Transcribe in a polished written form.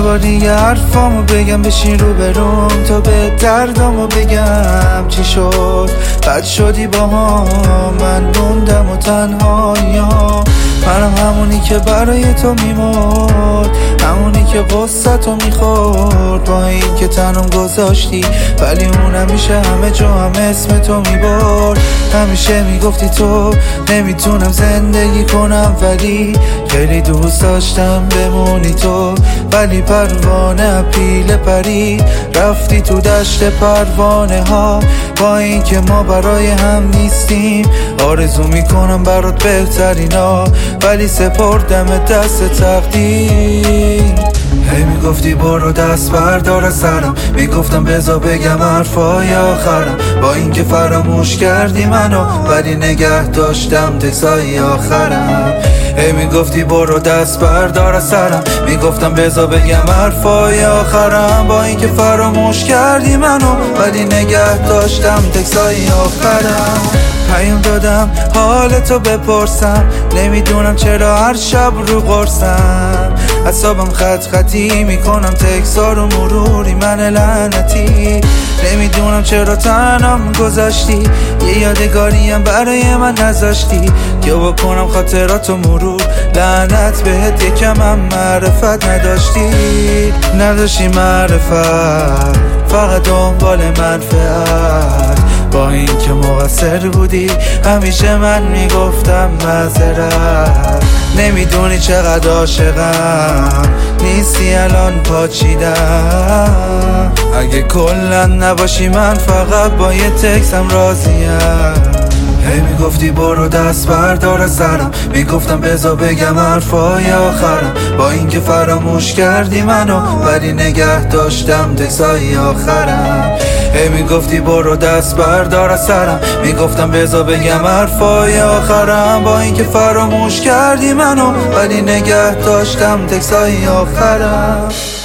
بار دیگه حرفامو بگم بشین رو بروم تا به دردامو بگم چی شد. بد شدی با هم، من موندم و تنهاییام. منم همونی که برای تو میمرد، همونی که قصه تو میخورد. با این که تنم گذاشتی ولی اون همیشه همه جا هم اسم تو میبرد. همیشه میگفتی تو نمیتونم زندگی کنم، ولی خیلی دوست داشتم بمونی تو. ولی پروانه پیله پری رفتی تو دشت پروانه ها. با این که ما برای هم نیستیم، آرزو میکنم برات بهترینا، ولی سپردم دست تقدیر. هی میگفتی برو دست بردار از سرم، میگفتم بذار بگم حرفای آخرم. با اینکه فراموش کردی منو، ولی نگه داشتم تکسای آخرم. هی میگفتی برو دست بردار از سرم، میگفتم بذار بگم حرفای آخرم. با اینکه فراموش کردی منو، ولی نگه داشتم تکسای آخرم. پیام دادم حالتو بپرسم، نمیدونم چرا هر شب رو قرصم. اعصابم خط خطی میکنم تکسا رو مروری، من لعنتی. نمیدونم چرا تنم گذاشتی، یه یادگاریم برای من نذاشتی که بکنم خاطراتو مرور. لعنت بهت یکم هم معرفت نداشتی معرفت، فقط دنبال منفعت. با این که مقصر بودی همیشه من میگفتم معذرت. نمیدونی چقدر عاشقم، نیستی الان پاچیدم. اگه کلا نباشی من فقط با یه تکسم راضیم. هی میگفتی برو دست بردار از سرم، میگفتم بذار بگم حرفای آخرم. با اینکه فراموش کردی منو، ولی نگه داشتم تکسای آخرم. هی میگفتی برو دست بردار از سرم، میگفتم بذار بگم حرفای آخرم. با اینکه فراموش کردی منو، ولی نگه داشتم تکسای آخرم.